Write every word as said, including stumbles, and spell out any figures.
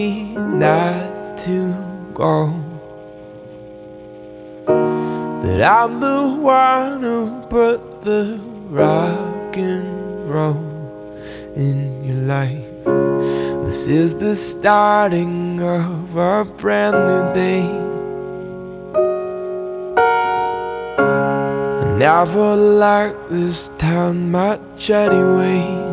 not to go, that I'm the one who put the rock and roll in your life. This is the starting of a brand new day. I never liked this town much anyway.